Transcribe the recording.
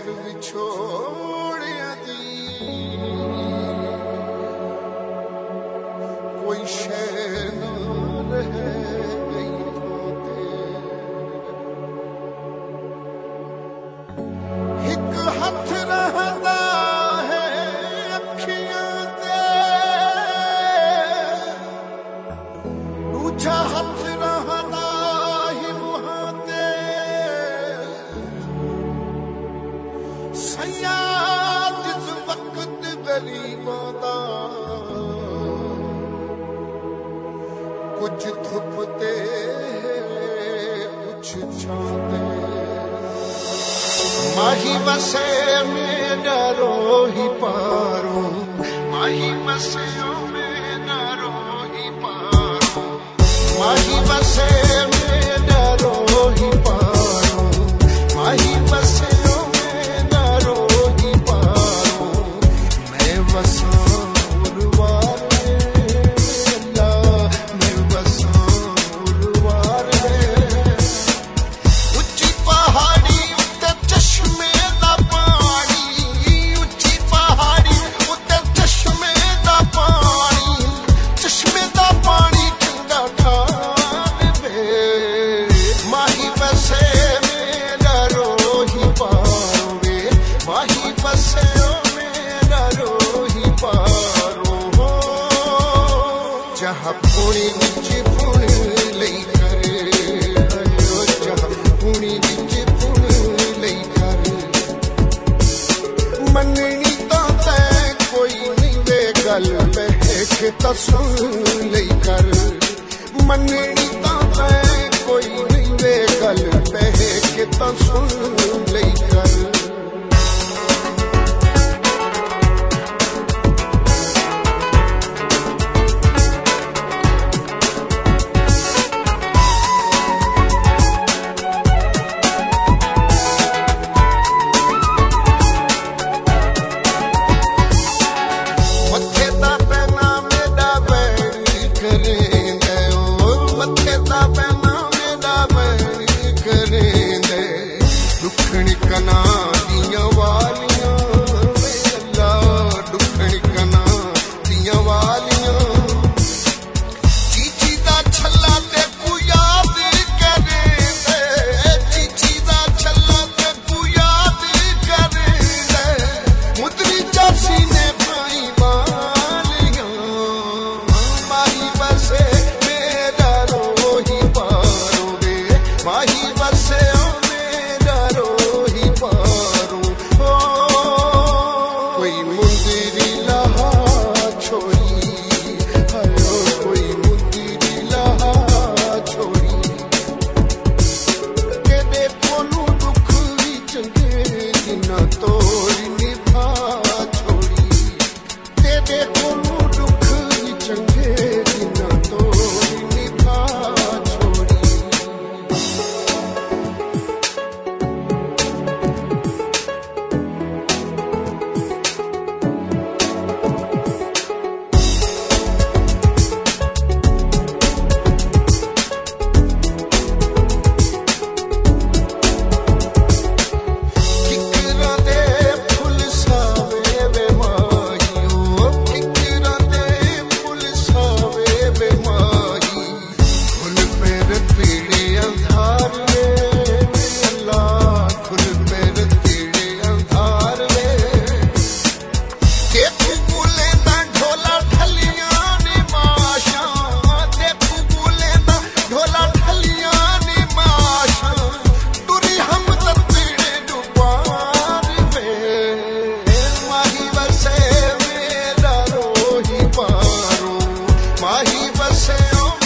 शहर विछोड़िया दी कोई शह ना रह गई होते एक हथ रहंदा है अखियां ते दूजा हथ रहंदा ही मुहां ते सयाद जिस वक्त गरीबां दा कुछ धुपते कुछ छाते माही वसे में डरो ही पारो माही वसे में डरो ही पारो माही वसे में डरो ही पारो माही वसे में डरो ही पारो मैं वसा जहाँ पुणी विच पुण लई करे जहाँ पुणी विच पुण लई करे मननी तो तै कोई नहीं वे गल बहक तो सुन लई कर मननी तो तै कोई नहीं वे गल बहक तो सुन लई कर दुखण कना दिया वालियां अल्लाह दुखण कना दिया वालियां चीची दा छल्ला ते कु याद करे दे चीची दा छल्ला ते कु याद करे दे मुदरी जासी ने भाई वालियां माही बसे मेरा रोही पारो वे माही बसे माही बसे